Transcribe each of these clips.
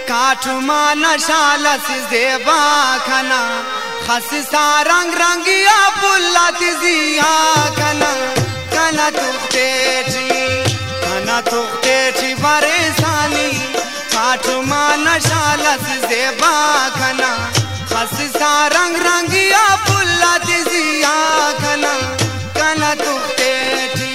काठमा नशालस देबा खना खससा रंग रंगिया पुल्लत जिया खना कना तुक्तेची परेशानी काठमा नशालस देबा खना खससा रंग रंगिया पुल्लत जिया खना कना तुक्तेची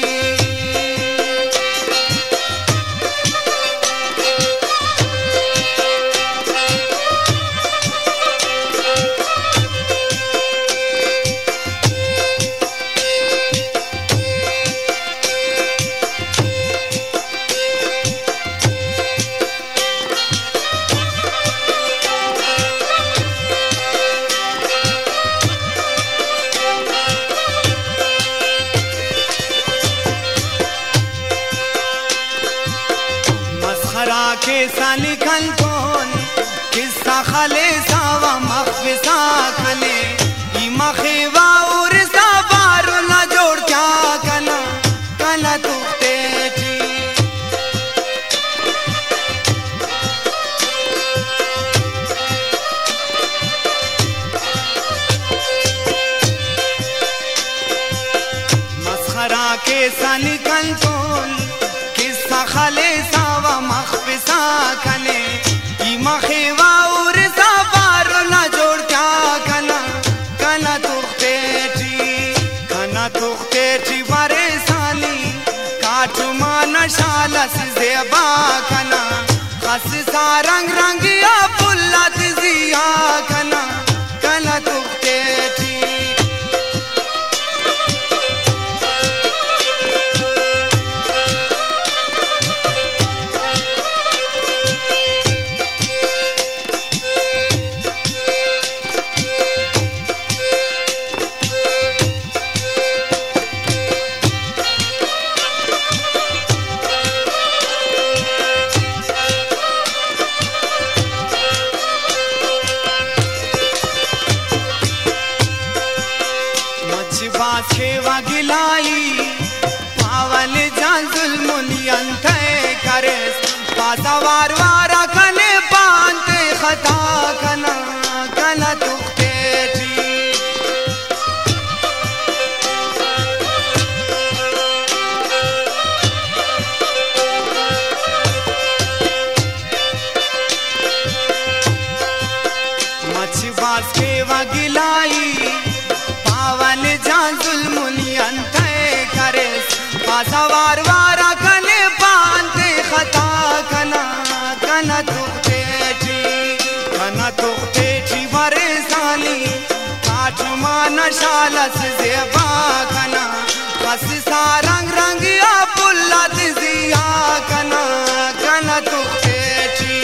के सानी खन कौन किस्सा खले सावा मखफिसा खले ई मखेवा और साबारो न जोड़ क्या कना कना तुक्तेची मसखरा के सानी खन कौन किस्सा खले सावा मखफिसा खने ई मखेवा और साबारो न जोड़ क्या कना कना तुक्तेची परेशानी काठमा नशालस देबा खना खससा रंग रंगिया पुल्लत जिया खना कना तुक्तेची सेवा गिलाई पावन जान जुल्मुनियन थे करे पासा वार वारा खने पांते खता खना कना तुक्तेची मछबास सेवा गिलाई पावन जान जुल्मुनियन थे करे पासा वार वारा खने पांते खता खना कना तुक्तेची परेशानी काठमा नशालस देबा खना खससा रंग रंगिया पुल्लत जिया खना कना तुक्तेची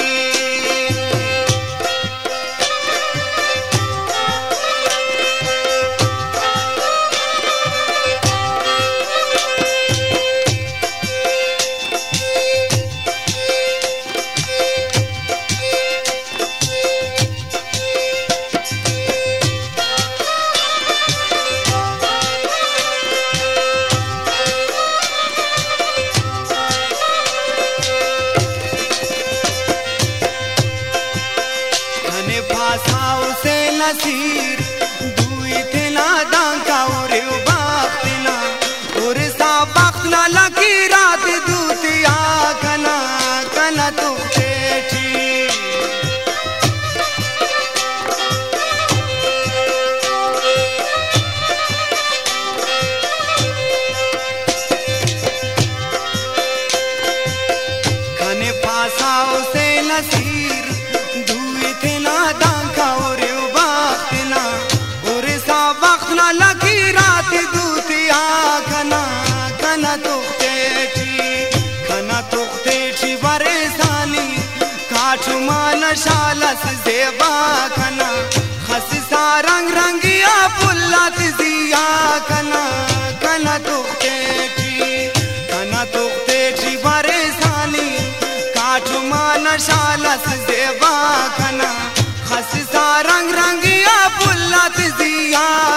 से नसीर दुई थे ना दांका और बाख्तना और सा बाख्ना लकी रात दूतिया कना कना तुक्तेची खने पासाओ से नसीर दुई थे ना दांका और लकी रात दूतिया खना कना तुक्तेची परेशानी काठमा नशालस देबा खना खससा रंग रंगिया पुल्लत जिया खना कना तुक्तेची परेशानी काठमा नशालस देबा खना खससा रंग रंगिया पुल्लत जिया